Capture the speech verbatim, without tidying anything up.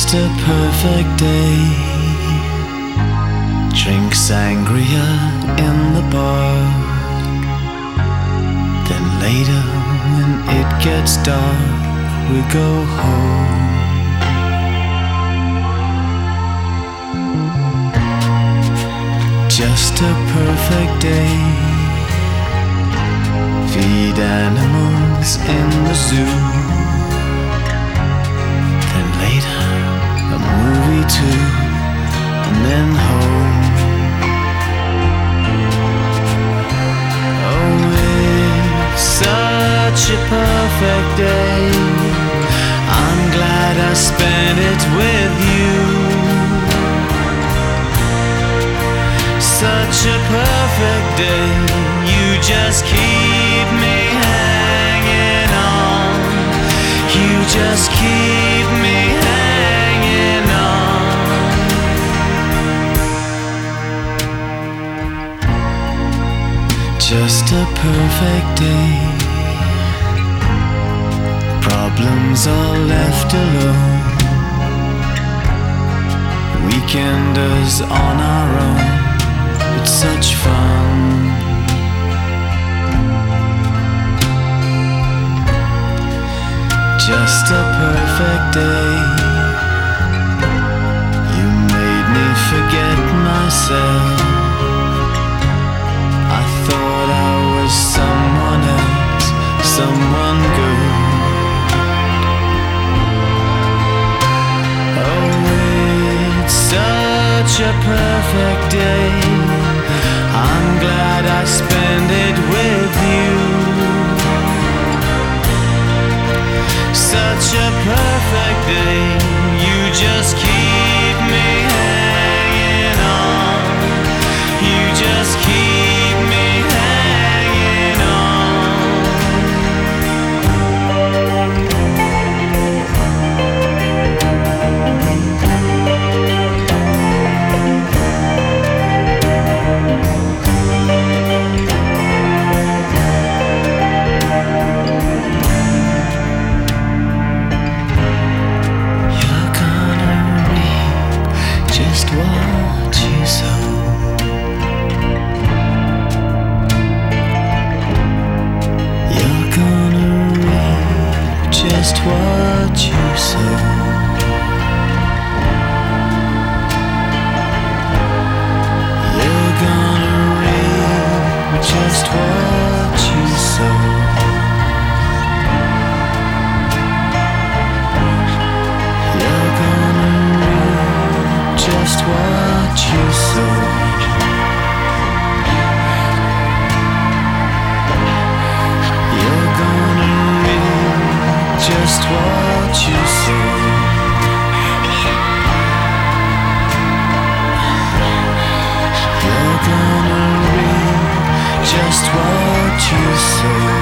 Just a perfect day. Drink sangria in the park. Then later when it gets dark, we go home. Just a perfect day. Feed animals in the zoo. Then later a movie too, and then home. Oh, it's such a perfect day. I'm glad I spent it with you. Such a perfect day. You just keep me hanging on. You just keep me hanging on. Just a perfect day. Problems are left alone. Weekenders on our own. It's such fun. Just a perfect day. You made me forget myself. I thought I was someone else, someone good. Oh, it's such a perfect day. I'm glad I spent it with you. Such a perfect day. You just keep me hanging on. You just keep me hanging just what you sow. You're gonna reap just what you sow. You're gonna reap just what you sow. You're gonna reap just what you sow. You're gonna reap just what you sow.